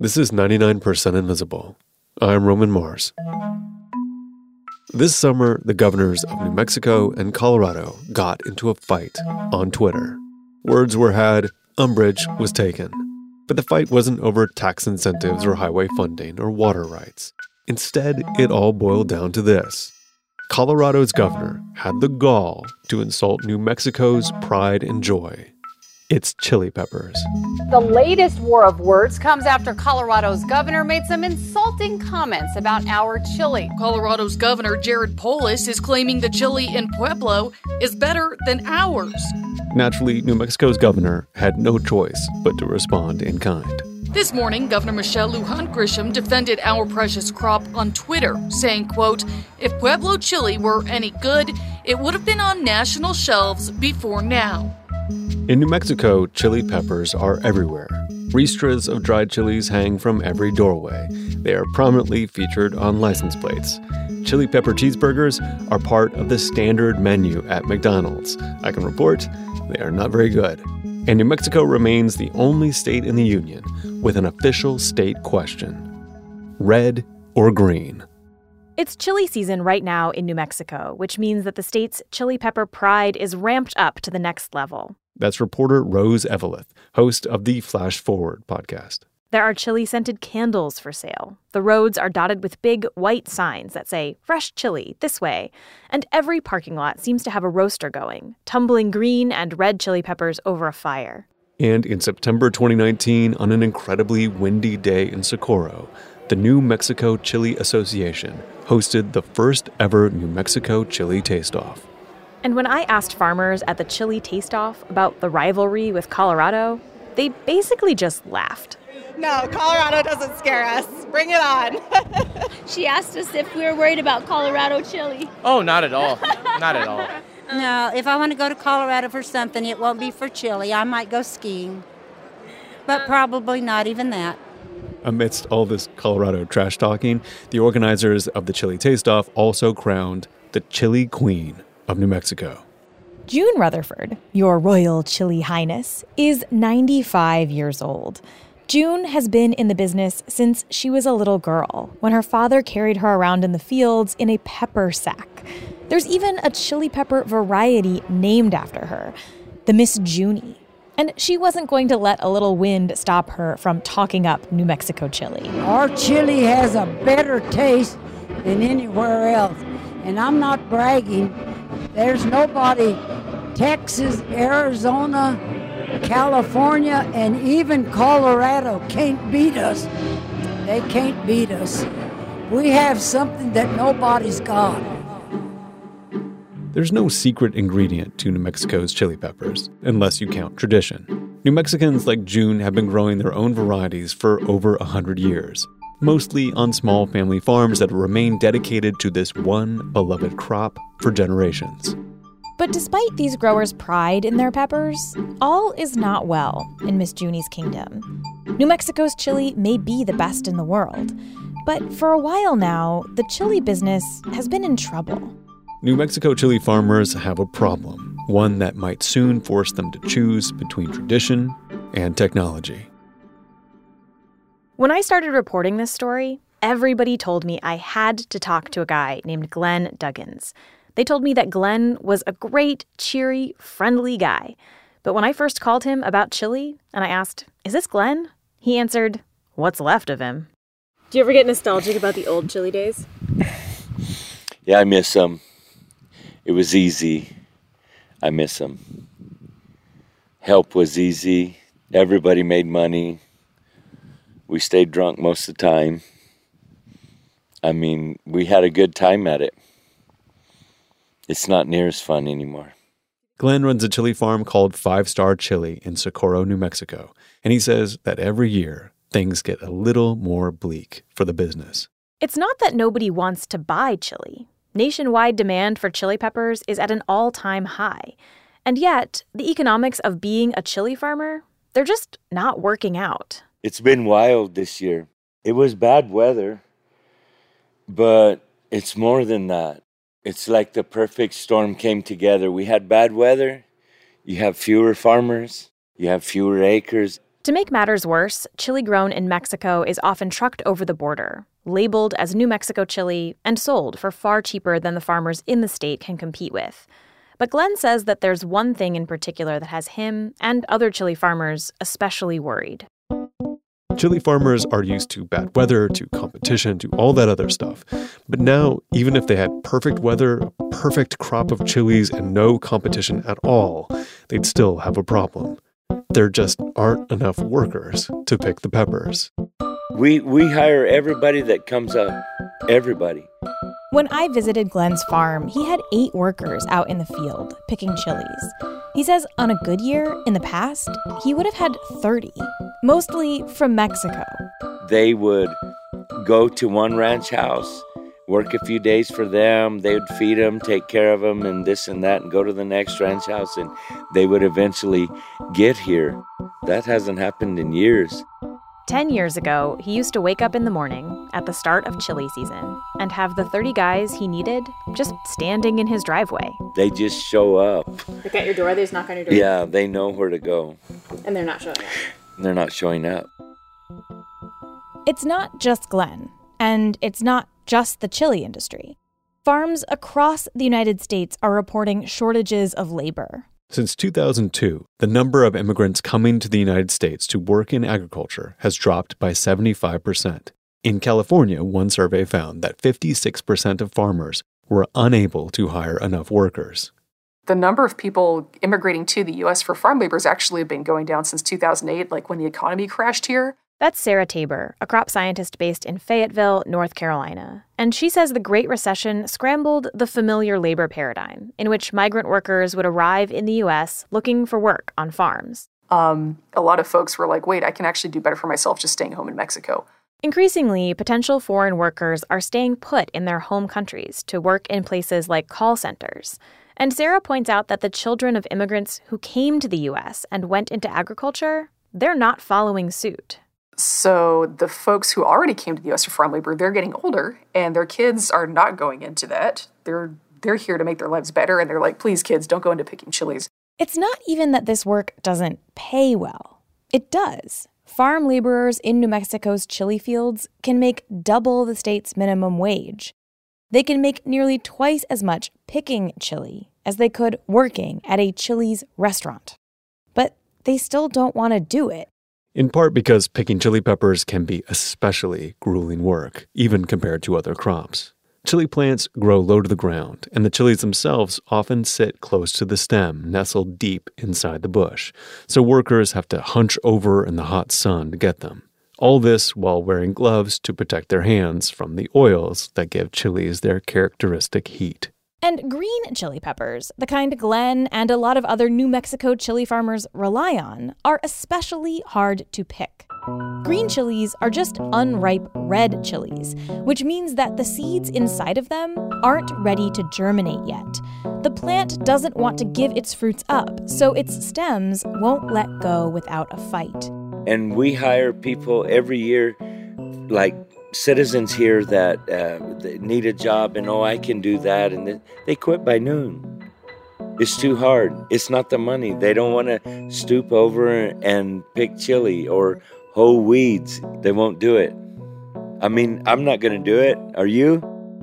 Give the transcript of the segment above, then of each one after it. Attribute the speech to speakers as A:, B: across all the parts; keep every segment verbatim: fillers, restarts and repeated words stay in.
A: This is ninety-nine percent Invisible. I'm Roman Mars. This summer, the governors of New Mexico and Colorado got into a fight on Twitter. Words were had, umbrage was taken. But the fight wasn't over tax incentives or highway funding or water rights. Instead, it all boiled down to this. Colorado's governor had the gall to insult New Mexico's pride and joy. It's chili peppers.
B: The latest war of words comes after Colorado's governor made some insulting comments about our chili.
C: Colorado's governor, Jared Polis, is claiming the chili in Pueblo is better than ours.
A: Naturally, New Mexico's governor had no choice but to respond in kind.
C: This morning, Governor Michelle Lujan Grisham defended our precious crop on Twitter, saying, quote, "If Pueblo chili were any good, it would have been on national shelves before now."
A: In New Mexico, chili peppers are everywhere. Ristras of dried chilies hang from every doorway. They are prominently featured on license plates. Chili pepper cheeseburgers are part of the standard menu at McDonald's. I can report they are not very good. And New Mexico remains the only state in the union with an official state question: red or green?
D: It's chili season right now in New Mexico, which means that the state's chili pepper pride is ramped up to the next level.
A: That's reporter Rose Eveleth, host of the Flash Forward podcast.
D: There are chili-scented candles for sale. The roads are dotted with big white signs that say, "Fresh chili, this way." And every parking lot seems to have a roaster going, tumbling green and red chili peppers over a fire.
A: And in September twenty nineteen, on an incredibly windy day in Socorro, the New Mexico Chili Association hosted the first ever New Mexico Chili Taste-Off.
D: And when I asked farmers at the Chili Taste-Off about the rivalry with Colorado, they basically just laughed.
E: No, Colorado doesn't scare us. Bring it on.
F: She asked us if we were worried about Colorado chili.
G: Oh, not at all. Not at all.
H: No, if I want to go to Colorado for something, it won't be for chili. I might go skiing. But probably not even that.
A: Amidst all this Colorado trash talking, the organizers of the Chili Taste-Off also crowned the Chili Queen of New Mexico.
D: June Rutherford, your Royal Chili Highness, is ninety-five years old. June has been in the business since she was a little girl, when her father carried her around in the fields in a pepper sack. There's even a chili pepper variety named after her, the Miss Junie. And she wasn't going to let a little wind stop her from talking up New Mexico chili.
I: Our chili has a better taste than anywhere else. And I'm not bragging. There's nobody, Texas, Arizona, California, and even Colorado can't beat us. They can't beat us. We have something that nobody's got.
A: There's no secret ingredient to New Mexico's chili peppers, unless you count tradition. New Mexicans like June have been growing their own varieties for over one hundred years, mostly on small family farms that remain dedicated to this one beloved crop for generations.
D: But despite these growers' pride in their peppers, all is not well in Miss Junie's kingdom. New Mexico's chili may be the best in the world, but for a while now, the chili business has been in trouble.
A: New Mexico chili farmers have a problem, one that might soon force them to choose between tradition and technology.
D: When I started reporting this story, everybody told me I had to talk to a guy named Glenn Duggins. They told me that Glenn was a great, cheery, friendly guy. But when I first called him about chili, and I asked, "Is this Glenn?" he answered, "What's left of him."
J: Do you ever get nostalgic about the old chili days?
K: Yeah, I miss them. It was easy. I miss them. Help was easy. Everybody made money. We stayed drunk most of the time. I mean, we had a good time at it. It's not near as fun anymore.
A: Glenn runs a chili farm called Five Star Chili in Socorro, New Mexico, and he says that every year things get a little more bleak for the business.
D: It's not that nobody wants to buy chili. Nationwide demand for chili peppers is at an all-time high. And yet, the economics of being a chili farmer, they're just not working out.
K: It's been wild this year. It was bad weather, but it's more than that. It's like the perfect storm came together. We had bad weather, you have fewer farmers, you have fewer acres,
D: To make matters worse, chili grown in Mexico is often trucked over the border, labeled as New Mexico chili, and sold for far cheaper than the farmers in the state can compete with. But Glenn says that there's one thing in particular that has him and other chili farmers especially worried.
A: Chili farmers are used to bad weather, to competition, to all that other stuff. But now, even if they had perfect weather, a perfect crop of chilies, and no competition at all, they'd still have a problem. There just aren't enough workers to pick the peppers.
K: We we hire everybody that comes up. Everybody.
D: When I visited Glenn's farm, he had eight workers out in the field picking chilies. He says on a good year in the past, he would have had thirty, mostly from Mexico.
K: They would go to one ranch house, work a few days for them, they would feed them, take care of them, and this and that, and go to the next ranch house, and they would eventually get here. That hasn't happened in years.
D: Ten years ago, he used to wake up in the morning at the start of chili season and have the thirty guys he needed just standing in his driveway.
K: They just show up.
J: Like at your door, they just knock on your door?
K: Yeah, they know where to go.
J: And they're not showing up?
K: They're not showing up.
D: It's not just Glenn, and it's not just the chili industry. Farms across the United States are reporting shortages of labor.
A: Since two thousand two, the number of immigrants coming to the United States to work in agriculture has dropped by seventy-five percent. In California, one survey found that fifty-six percent of farmers were unable to hire enough workers.
L: The number of people immigrating to the U S for farm labor has actually been going down since two thousand eight, like when the economy crashed here.
D: That's Sarah Tabor, a crop scientist based in Fayetteville, North Carolina. And she says the Great Recession scrambled the familiar labor paradigm, in which migrant workers would arrive in the U S looking for work on farms.
L: Um, a lot of folks were like, wait, I can actually do better for myself just staying home in Mexico.
D: Increasingly, potential foreign workers are staying put in their home countries to work in places like call centers. And Sarah points out that the children of immigrants who came to the U S and went into agriculture, they're not following suit.
L: So the folks who already came to the U S for farm labor, they're getting older, and their kids are not going into that. They're they're here to make their lives better, and they're like, please, kids, don't go into picking chilies.
D: It's not even that this work doesn't pay well. It does. Farm laborers in New Mexico's chili fields can make double the state's minimum wage. They can make nearly twice as much picking chili as they could working at a Chili's restaurant. But they still don't want to do it.
A: In part because picking chili peppers can be especially grueling work, even compared to other crops. Chili plants grow low to the ground, and the chilies themselves often sit close to the stem, nestled deep inside the bush. So workers have to hunch over in the hot sun to get them. All this while wearing gloves to protect their hands from the oils that give chilies their characteristic heat.
D: And green chili peppers, the kind Glenn and a lot of other New Mexico chili farmers rely on, are especially hard to pick. Green chilies are just unripe red chilies, which means that the seeds inside of them aren't ready to germinate yet. The plant doesn't want to give its fruits up, so its stems won't let go without a fight.
K: And we hire people every year, like citizens here that uh, need a job, and oh, I can do that, and they quit by noon. It's too hard. It's not the money. They don't want to stoop over and pick chili or hoe weeds. They won't do it. I mean, I'm not going to do it. Are you?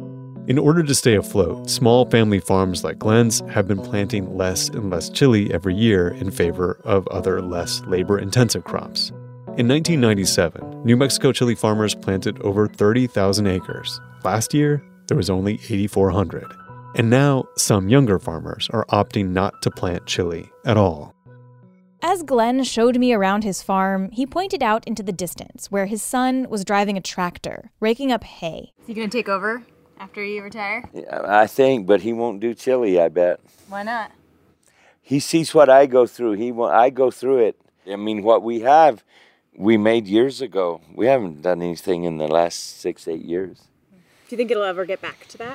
A: In order to stay afloat, small family farms like Glenn's have been planting less and less chili every year in favor of other less labor-intensive crops. In nineteen ninety-seven, New Mexico chili farmers planted over thirty thousand acres. Last year, there was only eight thousand four hundred. And now, some younger farmers are opting not to plant chili at all.
D: As Glenn showed me around his farm, he pointed out into the distance where his son was driving a tractor, raking up hay.
J: Is he going to take over after you retire?
K: Yeah, I think, but he won't do chili, I bet.
J: Why not?
K: He sees what I go through. He won't, I go through it. I mean, what we have, we made years ago. We haven't done anything in the last six, eight years.
J: Do you think it'll ever get back to that?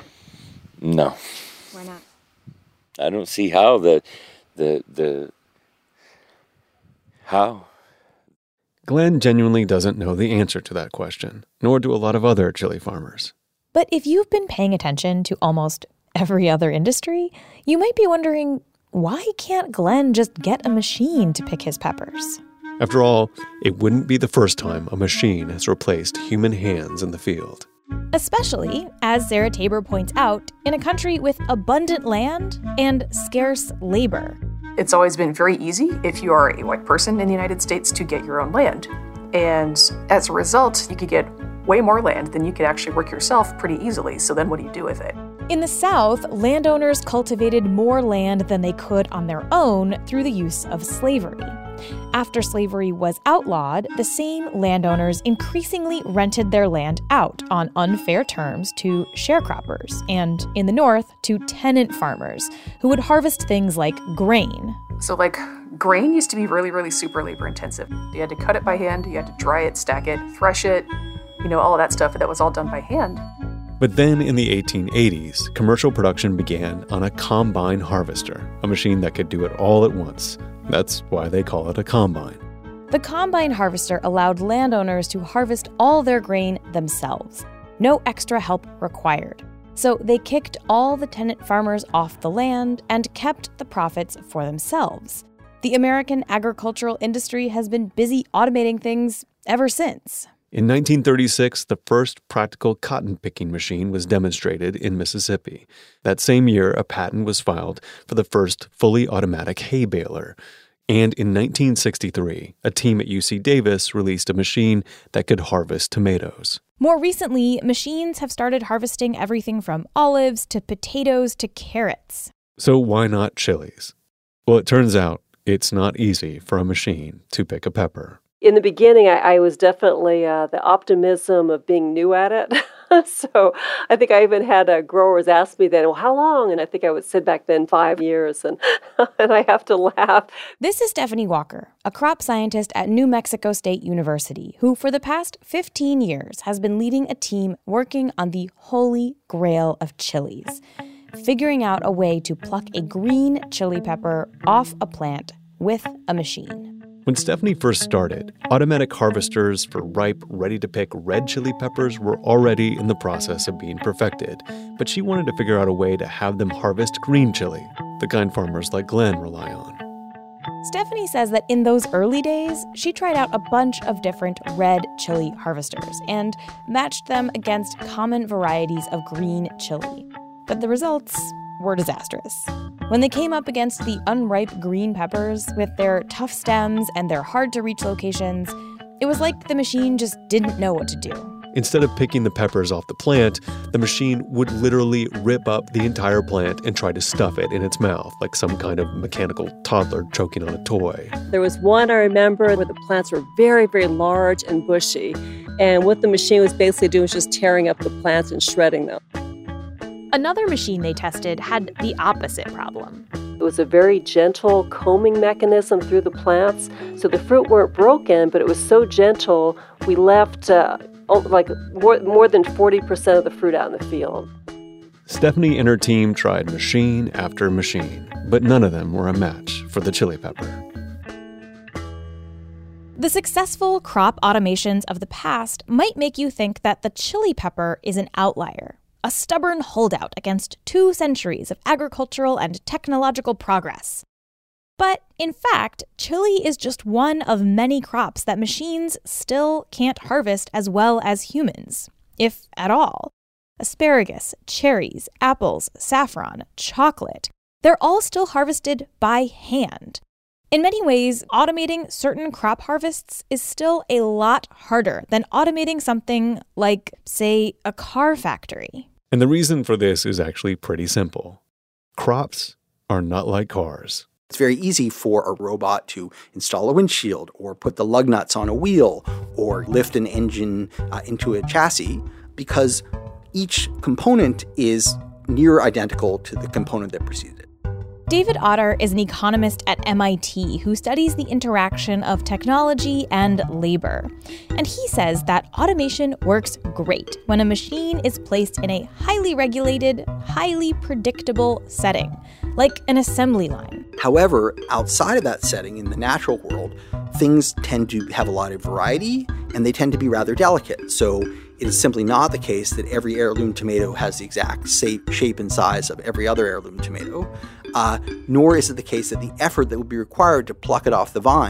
K: No.
J: Why not?
K: I don't see how the, the, the, how.
A: Glenn genuinely doesn't know the answer to that question, nor do a lot of other chili farmers.
D: But if you've been paying attention to almost every other industry, you might be wondering, why can't Glenn just get a machine to pick his peppers?
A: After all, it wouldn't be the first time a machine has replaced human hands in the field.
D: Especially, as Sarah Tabor points out, in a country with abundant land and scarce labor.
L: It's always been very easy, if you are a white person in the United States, to get your own land. And as a result, you could get way more land than you could actually work yourself pretty easily. So then what do you do with it?
D: In the South, landowners cultivated more land than they could on their own through the use of slavery. After slavery was outlawed, the same landowners increasingly rented their land out on unfair terms to sharecroppers, and in the North, to tenant farmers, who would harvest things like grain.
L: So like grain used to be really, really super labor intensive. You had to cut it by hand, you had to dry it, stack it, thresh it, you know, all of that stuff, that was all done by hand.
A: But then in the eighteen eighties, commercial production began on a combine harvester, a machine that could do it all at once. That's why they call it a combine.
D: The combine harvester allowed landowners to harvest all their grain themselves. No extra help required. So they kicked all the tenant farmers off the land and kept the profits for themselves. The American agricultural industry has been busy automating things ever since.
A: In nineteen thirty-six, the first practical cotton-picking machine was demonstrated in Mississippi. That same year, a patent was filed for the first fully automatic hay baler. And in nineteen sixty-three, a team at U C Davis released a machine that could harvest tomatoes.
D: More recently, machines have started harvesting everything from olives to potatoes to carrots.
A: So why not chilies? Well, it turns out it's not easy for a machine to pick a pepper.
M: In the beginning, I, I was definitely uh, the optimism of being new at it. So I think I even had uh, growers ask me then, well, how long? And I think I would say back then five years, and and I have to laugh.
D: This is Stephanie Walker, a crop scientist at New Mexico State University, who for the past fifteen years has been leading a team working on the holy grail of chilies, figuring out a way to pluck a green chili pepper off a plant with a machine.
A: When Stephanie first started, automatic harvesters for ripe, ready-to-pick red chili peppers were already in the process of being perfected, but she wanted to figure out a way to have them harvest green chili, the kind farmers like Glenn rely on.
D: Stephanie says that in those early days, she tried out a bunch of different red chili harvesters and matched them against common varieties of green chili. But the results were disastrous. When they came up against the unripe green peppers with their tough stems and their hard-to-reach locations, it was like the machine just didn't know what to do.
A: Instead of picking the peppers off the plant, the machine would literally rip up the entire plant and try to stuff it in its mouth, like some kind of mechanical toddler choking on a toy.
M: There was one I remember where the plants were very, very large and bushy, and what the machine was basically doing was just tearing up the plants and shredding them.
D: Another machine they tested had the opposite problem.
M: It was a very gentle combing mechanism through the plants, so the fruit weren't broken, but it was so gentle, we left uh, like more, more than forty percent of the fruit out in the field.
A: Stephanie and her team tried machine after machine, but none of them were a match for the chili pepper.
D: The successful crop automations of the past might make you think that the chili pepper is an outlier, a stubborn holdout against two centuries of agricultural and technological progress. But in fact, chili is just one of many crops that machines still can't harvest as well as humans, if at all. Asparagus, cherries, apples, saffron, chocolate, they're all still harvested by hand. In many ways, automating certain crop harvests is still a lot harder than automating something like, say, a car factory.
A: And the reason for this is actually pretty simple. Crops are not like cars.
N: It's very easy for a robot to install a windshield or put the lug nuts on a wheel or lift an engine uh, into a chassis because each component is near identical to the component that preceded it.
D: David Otter is an economist at M I T who studies the interaction of technology and labor. And he says that automation works great when a machine is placed in a highly regulated, highly predictable setting, like an assembly line.
N: However, outside of that setting, in the natural world, things tend to have a lot of variety and they tend to be rather delicate. So it is simply not the case that every heirloom tomato has the exact shape and size of every other heirloom tomato, uh, nor is it the case that the effort that would be required to pluck it off the vine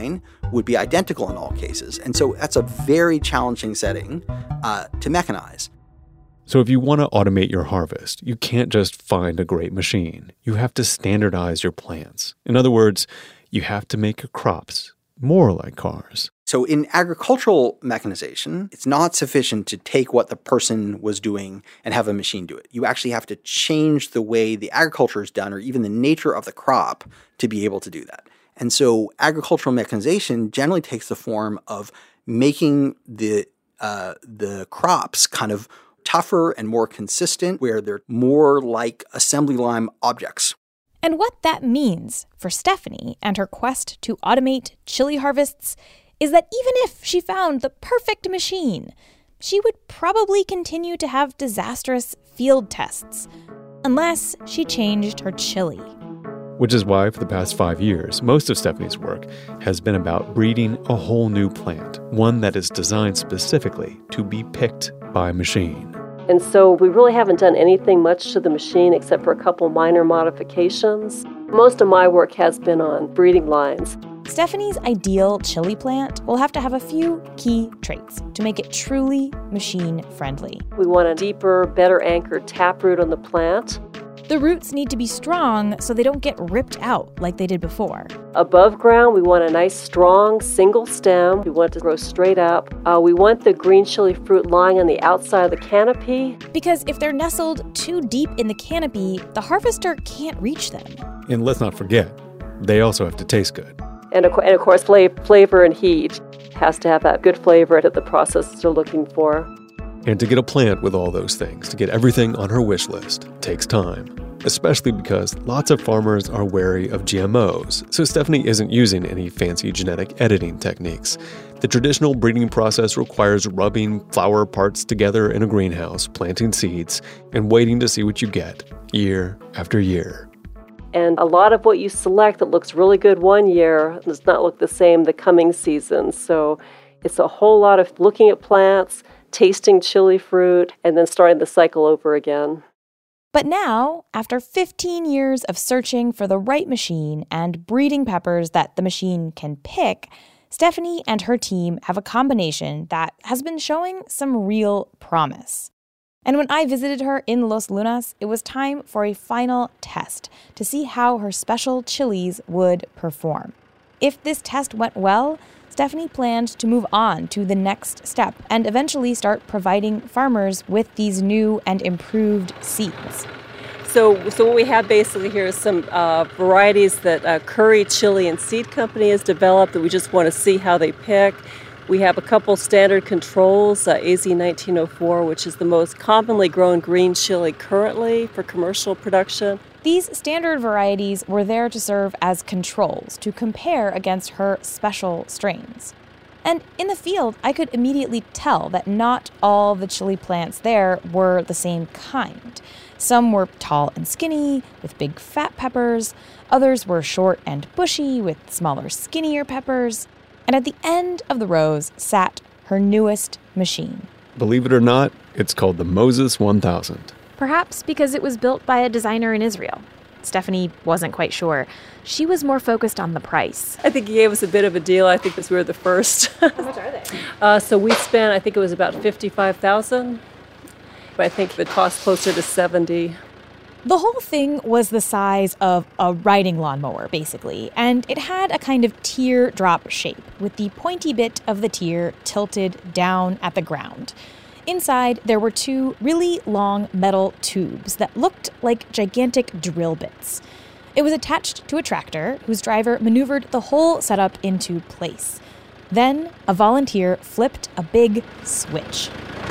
N: would be identical in all cases. And so that's a very challenging setting uh, to mechanize.
A: So if you want to automate your harvest, you can't just find a great machine. You have to standardize your plants. In other words, you have to make your crops more like cars.
N: So in agricultural mechanization, it's not sufficient to take what the person was doing and have a machine do it. You actually have to change the way the agriculture is done or even the nature of the crop to be able to do that. And so agricultural mechanization generally takes the form of making the uh, the crops kind of tougher and more consistent, where they're more like assembly line objects.
D: And what that means for Stephanie and her quest to automate chili harvests is that even if she found the perfect machine, she would probably continue to have disastrous field tests, unless she changed her chili.
A: Which is why, for the past five years, most of Stephanie's work has been about breeding a whole new plant, one that is designed specifically to be picked by machine.
M: And so we really haven't done anything much to the machine except for a couple minor modifications. Most of my work has been on breeding lines.
D: Stephanie's ideal chili plant will have to have a few key traits to make it truly machine-friendly.
M: We want a deeper, better anchored taproot on the plant.
D: The roots need to be strong so they don't get ripped out like they did before.
M: Above ground, we want a nice, strong, single stem. We want it to grow straight up. Uh, we want the green chili fruit lying on the outside of the canopy.
D: Because if they're nestled too deep in the canopy, the harvester can't reach them.
A: And let's not forget, they also have to taste good.
M: And of, and of course, flavor and heat has to have that good flavor that the processors are looking for.
A: And to get a plant with all those things, to get everything on her wish list, takes time. Especially because lots of farmers are wary of G M Os, so Stephanie isn't using any fancy genetic editing techniques. The traditional breeding process requires rubbing flower parts together in a greenhouse, planting seeds, and waiting to see what you get, year after year.
M: And a lot of what you select that looks really good one year does not look the same the coming season. So it's a whole lot of looking at plants, tasting chili fruit, and then starting the cycle over again.
D: But now, after fifteen years of searching for the right machine and breeding peppers that the machine can pick, Stephanie and her team have a combination that has been showing some real promise. And when I visited her in Los Lunas, it was time for a final test to see how her special chilies would perform. If this test went well, Stephanie planned to move on to the next step and eventually start providing farmers with these new and improved seeds.
M: So, so what we have basically here is some uh, varieties that uh, Curry Chili and Seed Company has developed that we just want to see how they pick. We have a couple standard controls, uh, A Z nineteen oh four, which is the most commonly grown green chili currently for commercial production.
D: These standard varieties were there to serve as controls to compare against her special strains. And in the field, I could immediately tell that not all the chili plants there were the same kind. Some were tall and skinny, with big fat peppers. Others were short and bushy, with smaller, skinnier peppers. And at the end of the rows sat her newest machine.
A: Believe it or not, it's called the Moses one thousand.
J: Perhaps because it was built by a designer in Israel. Stephanie wasn't quite sure. She was more focused on the price.
M: I think he gave us a bit of a deal. I think because we were the first.
J: How much are they?
M: Uh, so we spent, I think it was about fifty-five thousand dollars. But I think the cost closer to seventy thousand dollars.
D: The whole thing was the size of a riding lawnmower, basically, and it had a kind of teardrop shape, with the pointy bit of the tear tilted down at the ground. Inside, there were two really long metal tubes that looked like gigantic drill bits. It was attached to a tractor whose driver maneuvered the whole setup into place. Then, a volunteer flipped a big switch.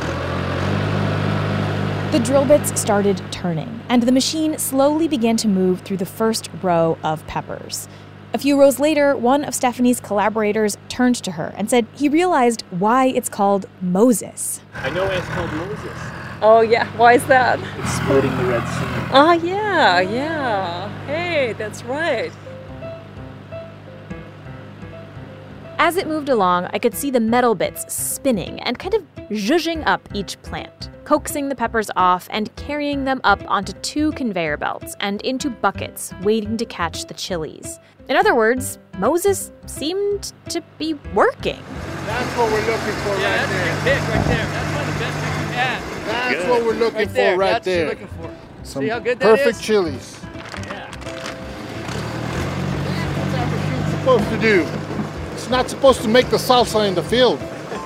D: The drill bits started turning, and the machine slowly began to move through the first row of peppers. A few rows later, one of Stephanie's collaborators turned to her and said he realized why it's called Moses.
G: I know why it's called Moses.
M: Oh, yeah. Why is that?
G: It's splitting the Red Sea.
M: Ah, yeah, yeah. Hey, that's right.
J: As it moved along, I could see the metal bits spinning and kind of zhuzhing up each plant, coaxing the peppers off and carrying them up onto two conveyor belts and into buckets waiting to catch the chilies. In other words, Moses seemed to be working.
O: That's what we're looking for
P: yeah,
O: right there.
P: That's a big pick right there. That's one of the best things we've had.
O: That's
P: Good.
O: what we're looking
P: right
O: for
P: there.
O: right
P: that's
O: there.
P: What you're looking for.
O: Some
P: See how good that
O: perfect
P: is?
O: chilies.
P: Yeah.
O: What's our machine supposed to do? It's not supposed to make the salsa in the field.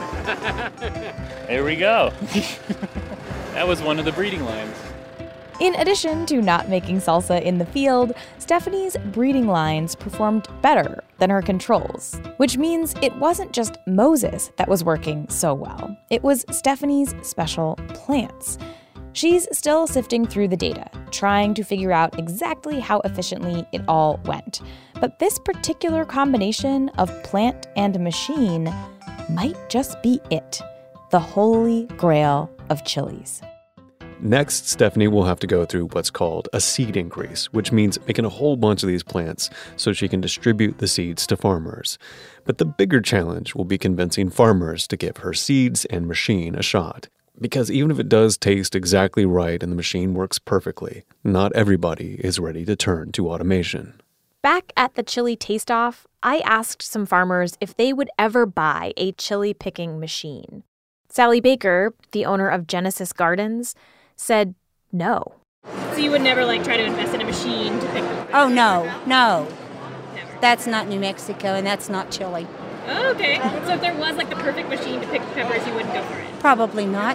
Q: There we go. That was one of the breeding lines.
D: In addition to not making salsa in the field, Stephanie's breeding lines performed better than her controls, which means it wasn't just Moses that was working so well. It was Stephanie's special plants. She's still sifting through the data, trying to figure out exactly how efficiently it all went. But this particular combination of plant and machine might just be it, the holy grail of chilies.
A: Next, Stephanie will have to go through what's called a seed increase, which means making a whole bunch of these plants so she can distribute the seeds to farmers. But the bigger challenge will be convincing farmers to give her seeds and machine a shot. Because even if it does taste exactly right and the machine works perfectly, not everybody is ready to turn to automation.
J: Back at the chili taste-off, I asked some farmers if they would ever buy a chili picking machine. Sally Baker, the owner of Genesis Gardens, said no.
F: So you would never like try to invest in a machine to pick them?
H: Oh, no, no. Never. That's not New Mexico, and that's not Chile.
F: Oh, okay. So if there was like the perfect machine to pick peppers, you wouldn't go for it?
H: Probably not.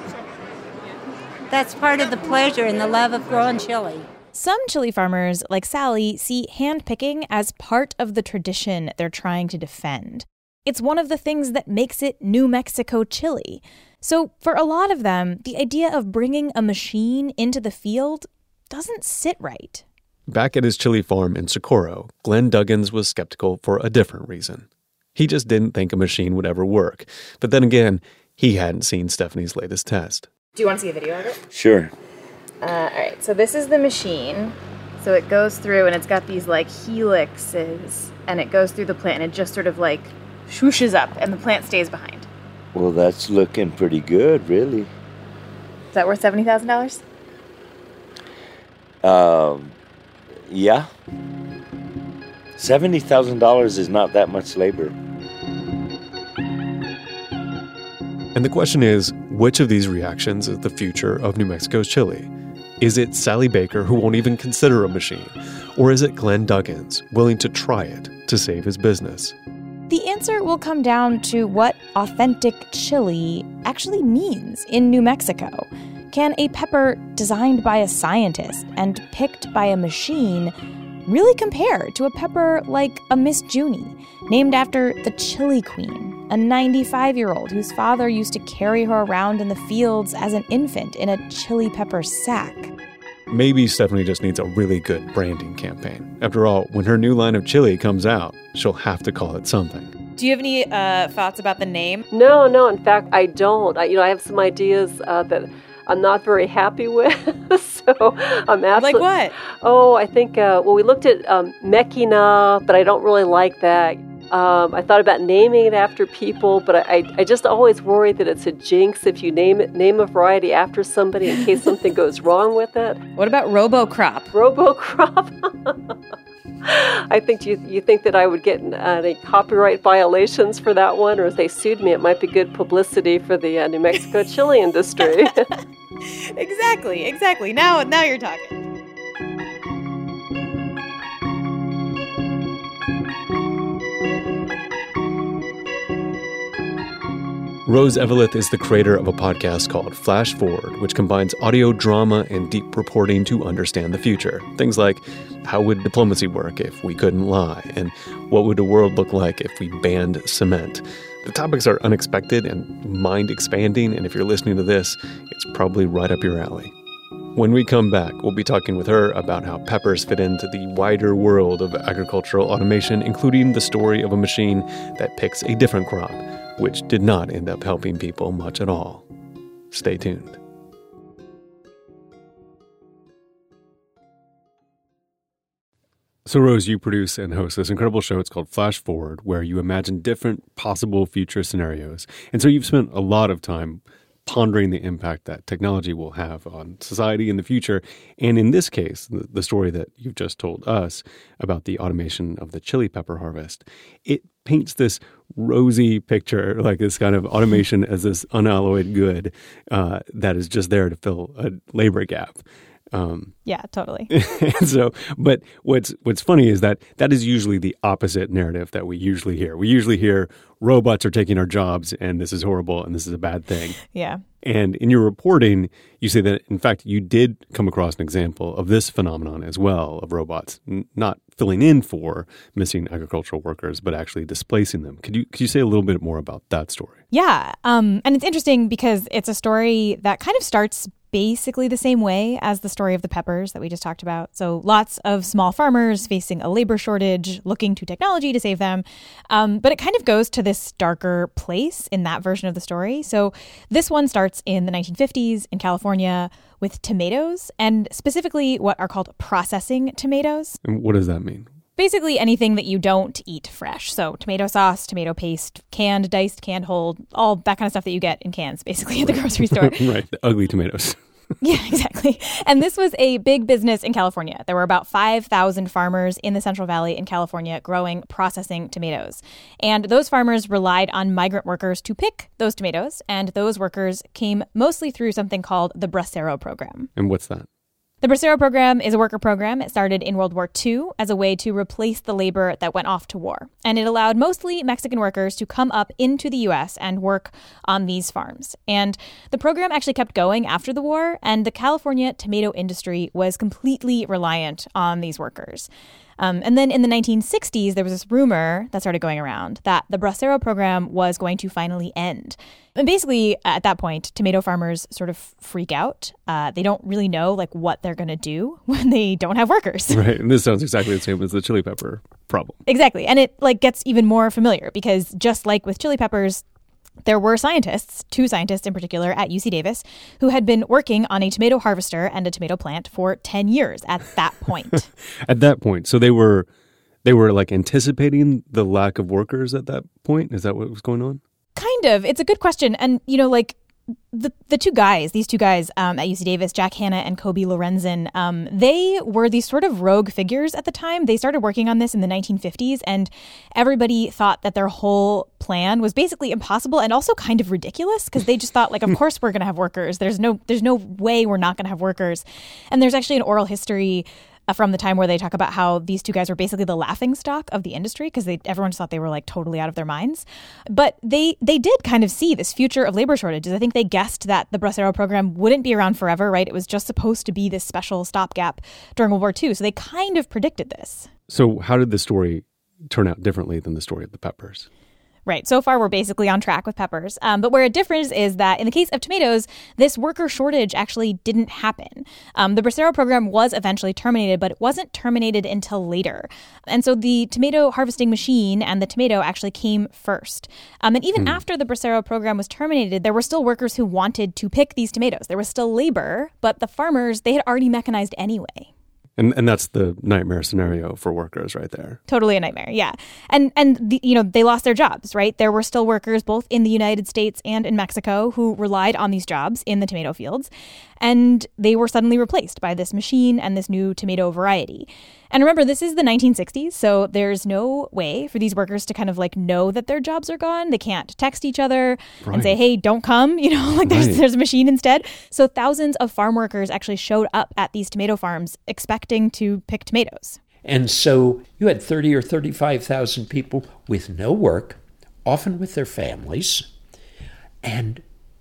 H: That's part of the pleasure and the love of growing chili.
D: Some chili farmers, like Sally, see hand-picking as part of the tradition they're trying to defend. It's one of the things that makes it New Mexico chili. So for a lot of them, the idea of bringing a machine into the field doesn't sit right.
A: Back at his chili farm in Socorro, Glenn Duggins was skeptical for a different reason. He just didn't think a machine would ever work. But then again, he hadn't seen Stephanie's latest test.
R: Do you want to see a video of it?
K: Sure.
R: Uh, all right, so this is the machine. So it goes through and it's got these like helixes and it goes through the plant and it just sort of like swooshes up and the plant stays behind.
K: Well, that's looking pretty good, really.
R: Is that worth seventy thousand dollars?
K: Um, yeah. seventy thousand dollars is not that much labor.
A: And the question is, which of these reactions is the future of New Mexico's chili? Is it Sally Baker, who won't even consider a machine? Or is it Glenn Duggins, willing to try it to save his business?
D: The answer will come down to what authentic chili actually means in New Mexico. Can a pepper designed by a scientist and picked by a machine really compare to a pepper like a Miss Junie, named after the Chili Queen, a ninety-five-year-old whose father used to carry her around in the fields as an infant in a chili pepper sack?
A: Maybe Stephanie just needs a really good branding campaign. After all, when her new line of chili comes out, she'll have to call it something.
E: Do you have any uh, thoughts about the name?
M: No, no. In fact, I don't. I, you know, I have some ideas uh, that I'm not very happy with. So I'm absolutely...
E: Like what?
M: Oh, I think, uh, well, we looked at um, Mekina, but I don't really like that. Um, I thought about naming it after people, but I, I, I just always worry that it's a jinx if you name it, name a variety after somebody in case something goes wrong with it.
E: What about Robocrop?
M: Robocrop? I think you you think that I would get uh, any copyright violations for that one, or if they sued me, it might be good publicity for the uh, New Mexico chili industry.
E: Exactly, exactly. Now, now you're talking.
A: Rose Eveleth is the creator of a podcast called Flash Forward, which combines audio drama and deep reporting to understand the future. Things like, how would diplomacy work if we couldn't lie? And what would the world look like if we banned cement? The topics are unexpected and mind-expanding, and if you're listening to this, it's probably right up your alley. When we come back, we'll be talking with her about how peppers fit into the wider world of agricultural automation, including the story of a machine that picks a different crop, which did not end up helping people much at all. Stay tuned. So Rose, you produce and host this incredible show. It's called Flash Forward, where you imagine different possible future scenarios. And so you've spent a lot of time pondering the impact that technology will have on society in the future. And in this case, the, the story that you've just told us about the automation of the chili pepper harvest, it paints this rosy picture, like this kind of automation as this unalloyed good uh, that is just there to fill a labor gap. Um,
D: yeah, totally.
A: and so, but what's what's funny is that that is usually the opposite narrative that we usually hear. We usually hear robots are taking our jobs and this is horrible and this is a bad thing.
D: Yeah.
A: And in your reporting, you say that, in fact, you did come across an example of this phenomenon as well, of robots n- not filling in for missing agricultural workers, but actually displacing them. Could you could you say a little bit more about that story?
D: Yeah. Um, and it's interesting because it's a story that kind of starts basically the same way as the story of the peppers that we just talked about. So lots of small farmers facing a labor shortage, looking to technology to save them. Um, but it kind of goes to this darker place in that version of the story. So this one starts in the nineteen fifties in California with tomatoes, and specifically what are called processing tomatoes.
A: And what does that mean?
D: Basically anything that you don't eat fresh. So tomato sauce, tomato paste, canned, diced, canned whole, all that kind of stuff that you get in cans, basically, at the grocery store.
A: Right, the ugly tomatoes.
D: Yeah, exactly. And this was a big business in California. There were about five thousand farmers in the Central Valley in California growing, processing tomatoes. And those farmers relied on migrant workers to pick those tomatoes. And those workers came mostly through something called the Bracero program.
A: And what's that?
D: The Bracero program is a worker program. It started in World War Two as a way to replace the labor that went off to war. And it allowed mostly Mexican workers to come up into the U S and work on these farms. And the program actually kept going after the war, and the California tomato industry was completely reliant on these workers. Um, and then in the nineteen sixties, there was this rumor that started going around that the Bracero program was going to finally end. And basically, at that point, tomato farmers sort of freak out. Uh, they don't really know like what they're going to do when they don't have workers.
A: Right. And this sounds exactly the same as the chili pepper problem.
D: Exactly. And it like gets even more familiar because just like with chili peppers, there were scientists, two scientists in particular at U C Davis, who had been working on a tomato harvester and a tomato plant for ten years at that point.
A: At that point. So they were they were like anticipating the lack of workers at that point? Is that what was going on?
D: Kind of. It's a good question. And, you know, like the the two guys, these two guys um, at U C Davis, Jack Hanna and Kobe Lorenzen, um, they were these sort of rogue figures at the time. They started working on this in the nineteen fifties, and everybody thought that their whole plan was basically impossible and also kind of ridiculous because they just thought, like, of course we're going to have workers. There's no there's no way we're not going to have workers. And there's actually an oral history Uh, from the time where they talk about how these two guys were basically the laughingstock of the industry because they everyone just thought they were like totally out of their minds. But they they did kind of see this future of labor shortages. I think they guessed that the Bracero program wouldn't be around forever, right? It was just supposed to be this special stopgap during World War Two. So they kind of predicted this.
A: So how did the story turn out differently than the story of the peppers?
D: Right. So far, we're basically on track with peppers. Um, but where it differs is that in the case of tomatoes, this worker shortage actually didn't happen. Um, the Bracero program was eventually terminated, but it wasn't terminated until later. And so the tomato harvesting machine and the tomato actually came first. Um, and even hmm. after the Bracero program was terminated, there were still workers who wanted to pick these tomatoes. There was still labor, but the farmers, they had already mechanized anyway.
A: And and that's the nightmare scenario for workers right there.
D: Totally a nightmare, yeah. And, and the, you know, they lost their jobs, right? There were still workers both in the United States and in Mexico who relied on these jobs in the tomato fields. And they were suddenly replaced by this machine and this new tomato variety. And remember, this is the nineteen sixties, so there's no way for these workers to kind of like know that their jobs are gone. They can't text each other right. and say, hey, don't come, you know, like there's, right. there's a machine instead. So thousands of farm workers actually showed up at these tomato farms expecting to pick tomatoes.
S: And so you had thirty or thirty-five thousand people with no work, often with their families, and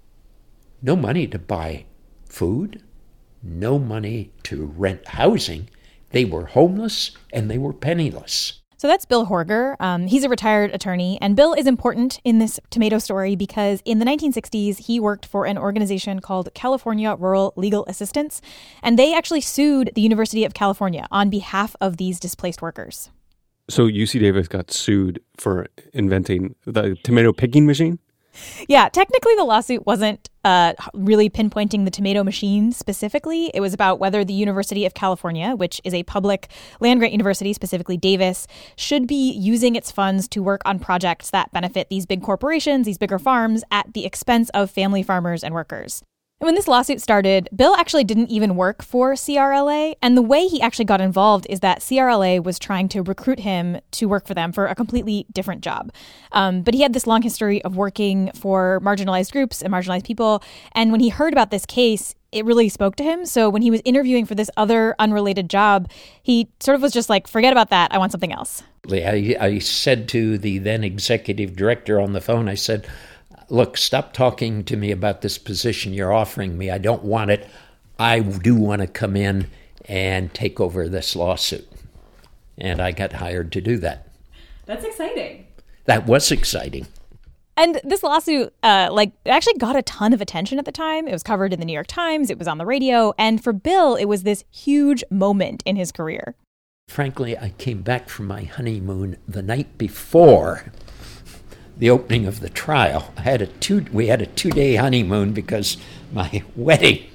S: no money to buy food, no money to rent housing. They were homeless and they were penniless.
D: So that's Bill Horger. Um, he's a retired attorney, and Bill is important in this tomato story because in the nineteen sixties, he worked for an organization called California Rural Legal Assistance, and they actually sued the University of California on behalf of these displaced workers.
A: So U C Davis got sued for inventing the tomato picking machine?
D: Yeah, technically the lawsuit wasn't uh, really pinpointing the tomato machine specifically. It was about whether the University of California, which is a public land-grant university, specifically Davis, should be using its funds to work on projects that benefit these big corporations, these bigger farms, at the expense of family farmers and workers. And when this lawsuit started, Bill actually didn't even work for C R L A. And the way he actually got involved is that C R L A was trying to recruit him to work for them for a completely different job. Um, but he had this long history of working for marginalized groups and marginalized people. And when he heard about this case, it really spoke to him. So when he was interviewing for this other unrelated job, he sort of was just like, forget about that. I want something else.
S: I, I said to the then executive director on the phone, I said, look, stop talking to me about this position you're offering me. I don't want it. I do want to come in and take over this lawsuit. And I got hired to do that.
D: That's exciting.
S: That was exciting.
D: And this lawsuit, uh, like, it actually got a ton of attention at the time. It was covered in the New York Times. It was on the radio. And for Bill, it was this huge moment in his career.
S: Frankly, I came back from my honeymoon the night before the opening of the trial. I had a two. We had a two-day honeymoon because my wedding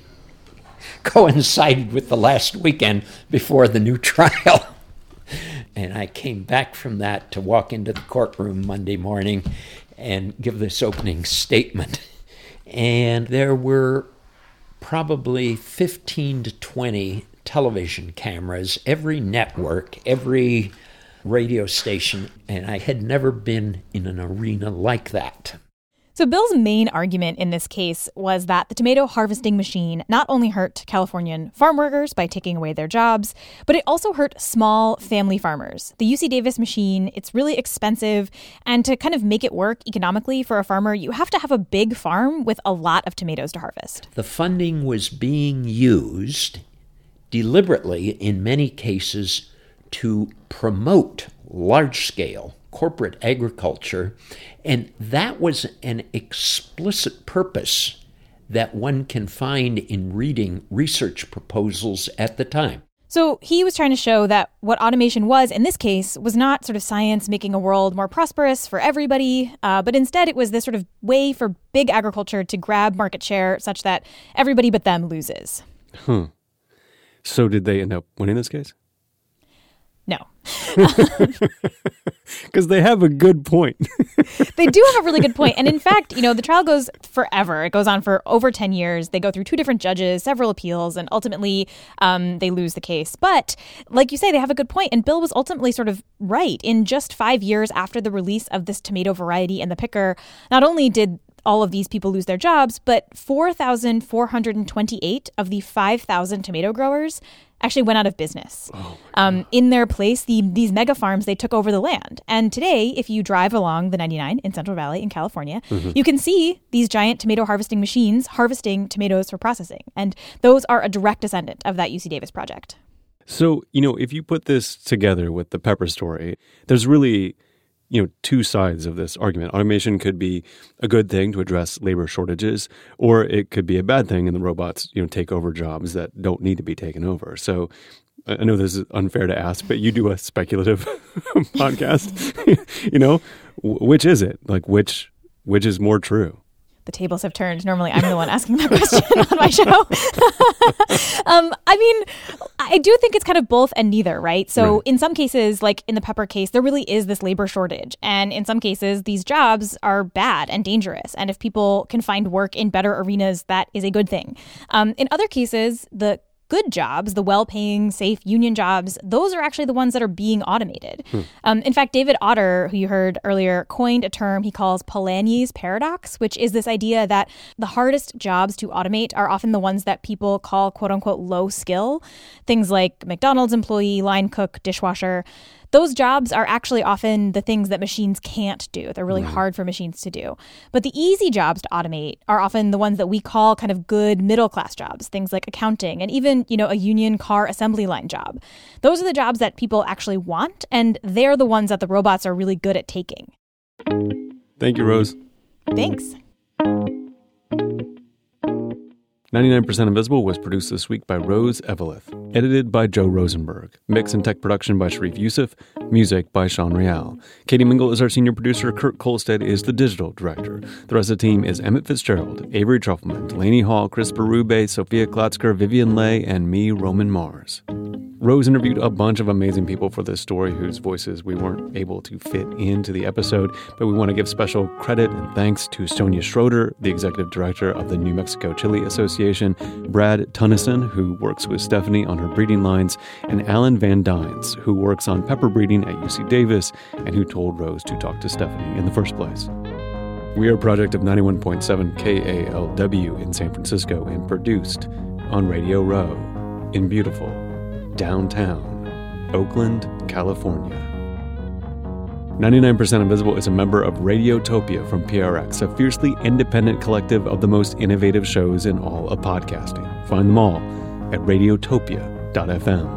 S: coincided with the last weekend before the new trial. And I came back from that to walk into the courtroom Monday morning and give this opening statement. And there were probably fifteen to twenty television cameras, every network, every radio station, and I had never been in an arena like that.
D: So Bill's main argument in this case was that the tomato harvesting machine not only hurt Californian farm workers by taking away their jobs, but it also hurt small family farmers. The U C Davis machine, it's really expensive, and to kind of make it work economically for a farmer, you have to have a big farm with a lot of tomatoes to harvest.
S: The funding was being used deliberately, in many cases, to promote large-scale corporate agriculture, and that was an explicit purpose that one can find in reading research proposals at the time.
D: So he was trying to show that what automation was, in this case, was not sort of science making a world more prosperous for everybody, uh, but instead it was this sort of way for big agriculture to grab market share such that everybody but them loses.
A: Hmm. So did they end up winning this case?
D: No.
A: Because they have a good point.
D: They do have a really good point. And in fact, you know, the trial goes forever. It goes on for over ten years. They go through two different judges, several appeals, and ultimately um, they lose the case. But like you say, they have a good point. And Bill was ultimately sort of right. In just five years after the release of this tomato variety and the picker, not only did all of these people lose their jobs, but four thousand four hundred twenty-eight of the five thousand tomato growers actually went out of business. Oh, um, in their place, the, these mega farms, they took over the land. And today, if you drive along the ninety-nine in Central Valley in California, mm-hmm. you can see these giant tomato harvesting machines harvesting tomatoes for processing. And those are a direct descendant of that U C Davis project.
A: So, you know, if you put this together with the pepper story, there's really, you know, two sides of this argument. Automation could be a good thing to address labor shortages, or it could be a bad thing and the robots, you know, take over jobs that don't need to be taken over. So I know this is unfair to ask, but you do a speculative podcast, you know, which is it? Like, which, which is more true?
D: The tables have turned. Normally, I'm the one asking that question on my show. um, I mean, I do think it's kind of both and neither, right? So right. in some cases, like in the pepper case, there really is this labor shortage. And in some cases, these jobs are bad and dangerous. And if people can find work in better arenas, that is a good thing. Um, in other cases, the good jobs, the well-paying, safe union jobs, those are actually the ones that are being automated. Hmm. Um, in fact, David Otter, who you heard earlier, coined a term he calls Polanyi's paradox, which is this idea that the hardest jobs to automate are often the ones that people call quote-unquote low skill. Things like McDonald's employee, line cook, dishwasher. Those jobs are actually often the things that machines can't do. They're really mm. hard for machines to do. But the easy jobs to automate are often the ones that we call kind of good middle-class jobs, things like accounting and even, you know, a union car assembly line job. Those are the jobs that people actually want, and they're the ones that the robots are really good at taking.
A: Thank you, Rose.
D: Thanks.
A: ninety-nine percent Invisible was produced this week by Rose Eveleth, edited by Joe Rosenberg, mix and tech production by Sharif Youssef, music by Sean Real. Katie Mingle is our senior producer, Kurt Kolstad is the digital director. The rest of the team is Emmett Fitzgerald, Avery Trufelman, Delaney Hall, Chris Berube, Sophia Klotzker, Vivian Leigh, and me, Roman Mars. Rose interviewed a bunch of amazing people for this story whose voices we weren't able to fit into the episode, but we want to give special credit and thanks to Sonia Schroeder, the executive director of the New Mexico Chili Association, Brad Tunnison, who works with Stephanie on her breeding lines, and Alan Van Dynes, who works on pepper breeding at U C Davis and who told Rose to talk to Stephanie in the first place. We are a project of ninety-one point seven K A L W in San Francisco and produced on Radio Row in beautiful downtown Oakland, California. ninety-nine percent Invisible is a member of Radiotopia from P R X, a fiercely independent collective of the most innovative shows in all of podcasting. Find them all at radiotopia dot f m.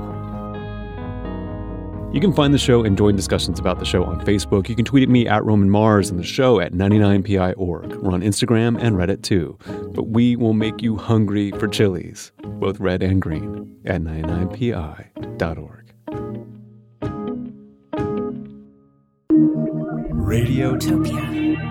A: You can find the show and join discussions about the show on Facebook. You can tweet at me at Roman Mars and the show at ninety-nine P I dot org. We're on Instagram and Reddit too. But we will make you hungry for chilies, both red and green, at ninety-nine P I dot org.
T: Radiotopia.